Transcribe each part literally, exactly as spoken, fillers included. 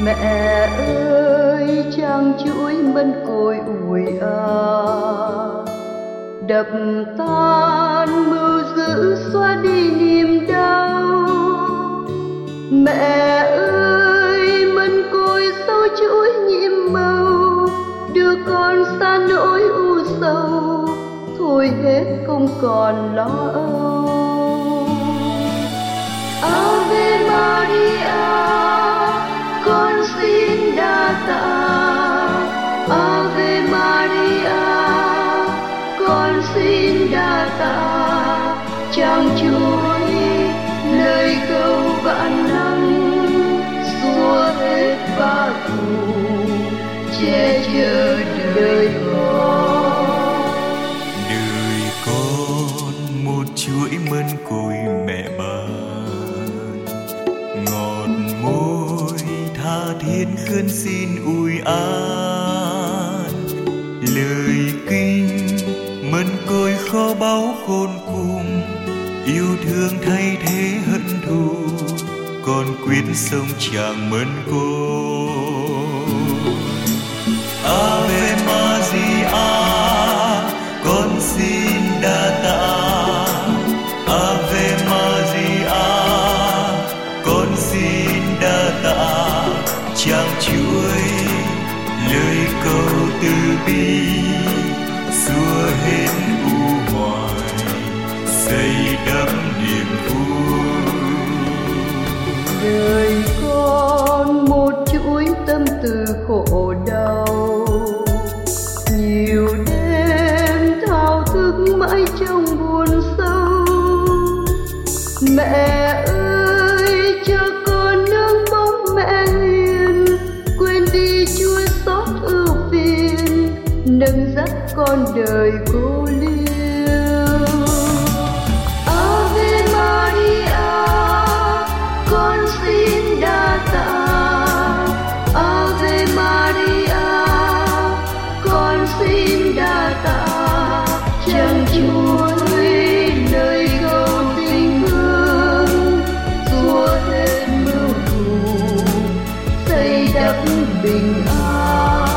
Mẹ ơi trang chuỗi mân côi ủi à, đập tan mưu dữ xóa đi niềm đau. Mẹ ơi mân côi sâu chuỗi nhiệm màu, đưa con xa nỗi u sầu, thôi hết không còn lo âu. Ave Maria, con xin đa tạ. Ave Maria, con xin đa tạ. Trang chuỗi lời cầu vạn năng, xua hết ba thù, che chở đời con. Đời con một chuỗi mân côi mẹ ban, ngọt môi tha thiết khấn xin ủi an. Lời kinh mân côi kho báu khôn cùng, yêu thương thay thế hận thù, con quyết sống chàng mân côi. Ave Maria, con xin đa tạ. Ave Maria, con xin đa tạ. Trang chuỗi lời cầu từ bi, xua hết u hoài, xây đắp niềm vui. Đời con một chuỗi tâm tư khổ đau, nhiều đêm thao thức mãi trong buồn sâu. Mẹ ơi cho con nương bóng mẹ hiền, quên đi chua xót ưu phiền, nâng dắt con đời cô liêu. Ave Maria, con xin đa tạ. Ave Maria, con xin đa tạ. Trang chuỗi lời cầu tình thương, xua hết mưu thù, xây đắp bình an.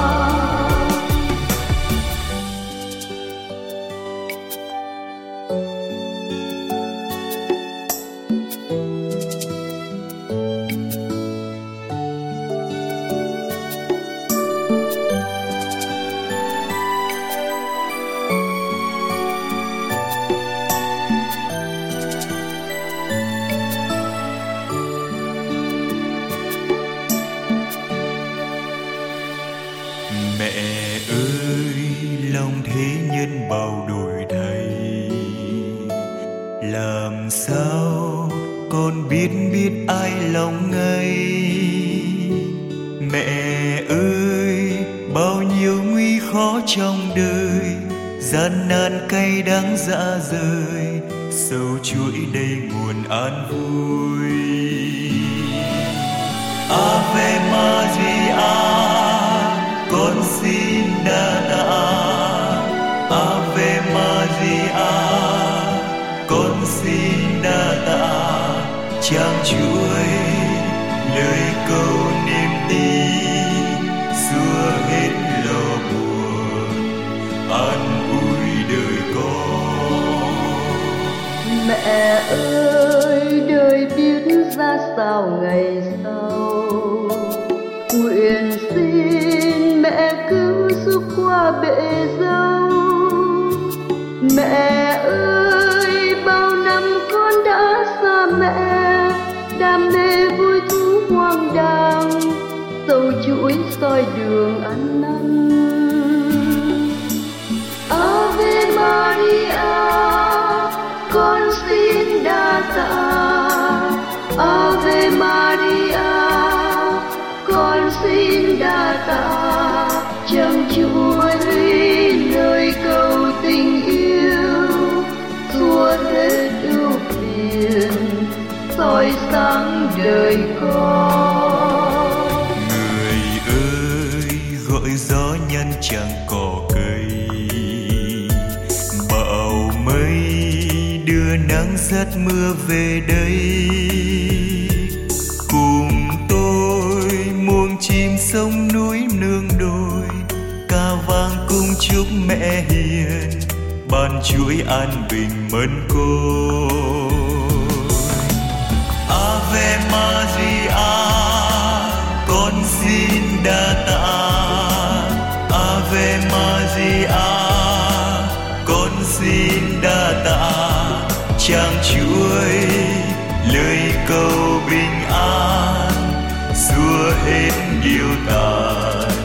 Mẹ ơi lòng thế nhân bao đổi thay, làm sao con biết biết ai lòng ngây. Mẹ ơi bao nhiêu nguy khó trong đời, gian nan cay đắng dã rời, sâu chuỗi đầy nguồn an vui. Ave Maria, con xin đa tạ. Ave Maria, con xin đa tạ. Trang chuỗi lời cầu niềm tin, xua hết lo buồn, an ủi đời con. Mẹ ơi đời biết ra sao ngày sau, nguyện xin mẹ cứu giúp qua bể dâu. Mẹ ơi bao năm con đã xa mẹ, đam mê vui thú hoang đàng, sâu chuỗi soi đường ăn năn. Ave Maria, con xin đa tạ. Ave Maria, con xin đa tạ. Trang chuỗi lời cầu tình yêu, xua hết ưu phiền, soi sáng đời con. Người ơi gọi gió nhân chẳng cỏ cây, bão mây đưa nắng dắt mưa về đây. Cùng tôi muôn chuỗi an bình mân côi. Ave Maria, con xin đa tạ. Ave Maria, con xin đa tạ. Chàng chuỗi lời cầu bình an, xua hết điều tàn.